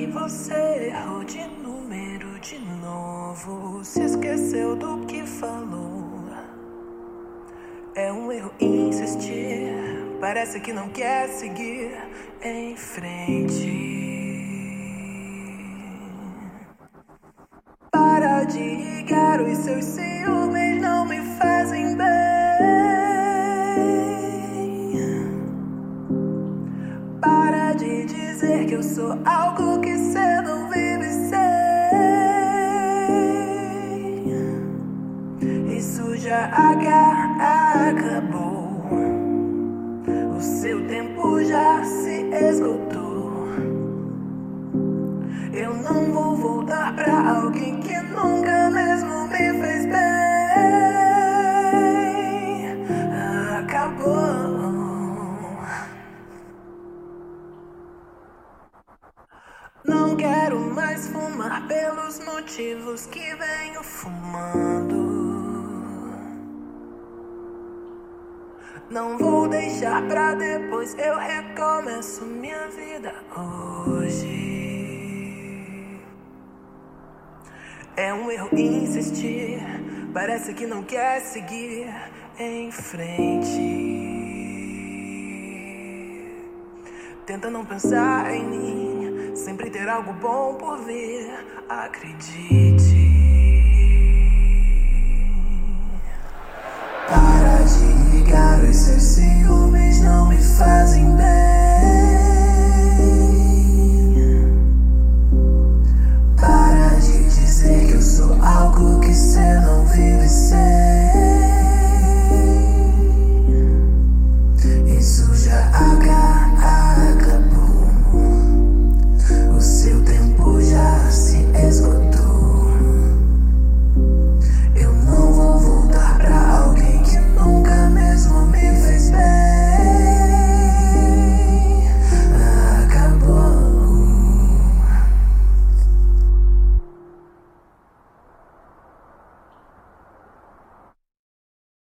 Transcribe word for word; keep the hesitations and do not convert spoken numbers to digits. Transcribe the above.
você errou de número de novo. Se esqueceu do que falou. É um erro insistir. Parece que não quer seguir em frente. Para de ligar, os seus ciúmes não me fazem bem. Para de dizer que eu sou algo que cê não vive sem. Isso já acabou. O seu tempo já se esgotou. Eu não vou voltar pra alguém que nunca mesmo me fez bem. Acabou. Não quero mais fumar pelos motivos que venho fumando. Não vou deixar pra depois, eu recomeço minha vida hoje. É um erro insistir, parece que não quer seguir em frente. Tenta não pensar em mim, sempre ter algo bom por vir, acredite. Para de ligar, os seus ciúmes não me